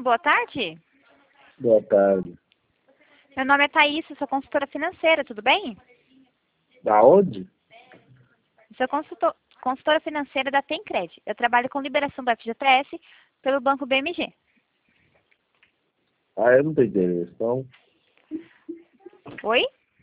boa tarde. Boa tarde. Meu nome é Thaís, sou consultora financeira, tudo bem? Da onde? Sou consultora financeira da Tencred. Eu trabalho com liberação do FGTS pelo Banco BMG. Ah, eu não tenho interesse, então. Oi?